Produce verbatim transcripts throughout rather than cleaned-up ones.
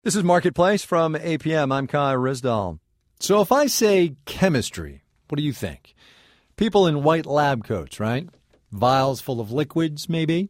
This is Marketplace from A P M. I'm Kai Risdall. So if I say chemistry, what do you think? People in white lab coats, right? Vials full of liquids, maybe?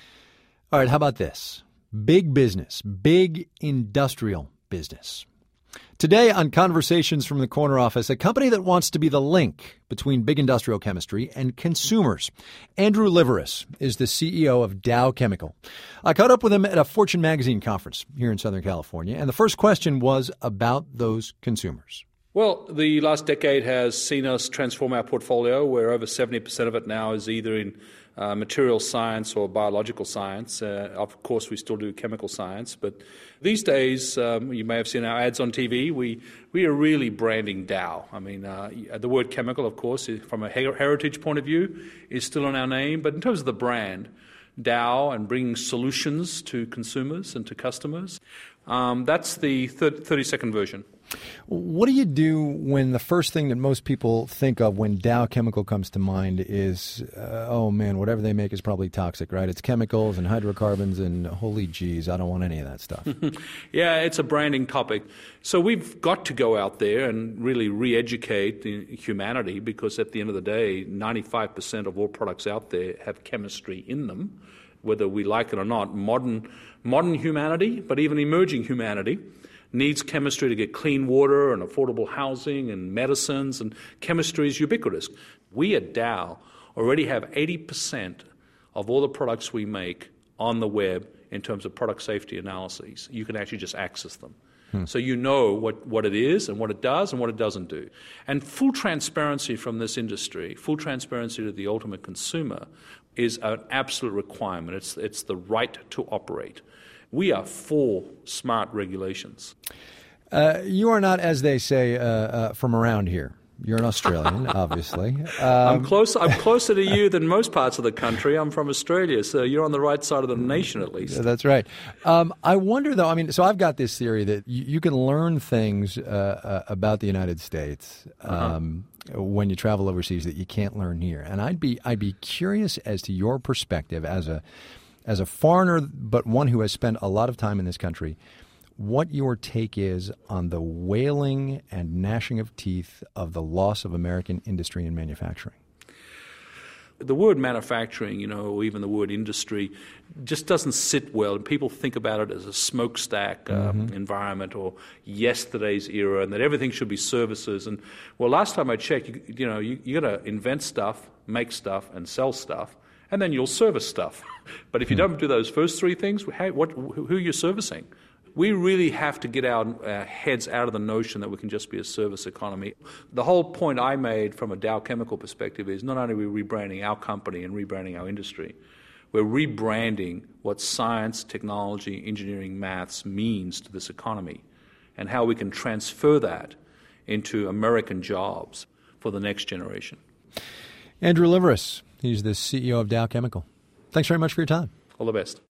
All right, how about this? Big business, big industrial business. Today on Conversations from the Corner Office, a company that wants to be the link between big industrial chemistry and consumers. Andrew Liveris is the C E O of Dow Chemical. I caught up with him at a Fortune magazine conference here in Southern California, and the first question was about those consumers. Well, the last decade has seen us transform our portfolio, where over seventy percent of it now is either in uh, material science or biological science. Uh, of course, we still do chemical science, but these days, um, you may have seen our ads on T V, we, we are really branding Dow. I mean, uh, the word chemical, of course, is, from a heritage point of view, is still on our name, but in terms of the brand, Dow and bringing solutions to consumers and to customers, um, that's the thirty-second version. What do you do when the first thing that most people think of when Dow Chemical comes to mind is, uh, oh man, whatever they make is probably toxic, right? It's chemicals and hydrocarbons and holy geez, I don't want any of that stuff. Yeah, it's a branding topic. So we've got to go out there and really re-educate humanity, because at the end of the day, ninety-five percent of all products out there have chemistry in them, whether we like it or not. Modern, modern humanity, but even emerging humanity, needs chemistry to get clean water and affordable housing and medicines, and chemistry is ubiquitous. We at Dow already have eighty percent of all the products we make on the web in terms of product safety analyses. You can actually just access them. Hmm. So you know what, what it is and what it does and what it doesn't do. And full transparency from this industry, full transparency to the ultimate consumer, is an absolute requirement. It's, it's the right to operate. We are for smart regulations. Uh, you are not, as they say, uh, uh, from around here. You're an Australian, obviously. Um, I'm close. I'm closer to you than most parts of the country. I'm from Australia, so you're on the right side of the nation, at least. That's right. Um, I wonder, though. I mean, so I've got this theory that you, you can learn things uh, uh, about the United States um, uh-huh. when you travel overseas that you can't learn here. And I'd be, I'd be curious as to your perspective as a. As a foreigner, but one who has spent a lot of time in this country, what your take is on the wailing and gnashing of teeth of the loss of American industry and manufacturing. The word manufacturing, you know, or even the word industry, just doesn't sit well. And people think about it as a smokestack um, mm-hmm. environment or yesterday's era, and that everything should be services. And, well, last time I checked, you, you know, you, you got to invent stuff, make stuff, and sell stuff, and then you'll service stuff. But if you don't do those first three things, hey, what, who are you servicing? We really have to get our uh, heads out of the notion that we can just be a service economy. The whole point I made from a Dow Chemical perspective is not only are we rebranding our company and rebranding our industry, we're rebranding what science, technology, engineering, maths means to this economy and how we can transfer that into American jobs for the next generation. Andrew Liveris, he's the C E O of Dow Chemical. Thanks very much for your time. All the best.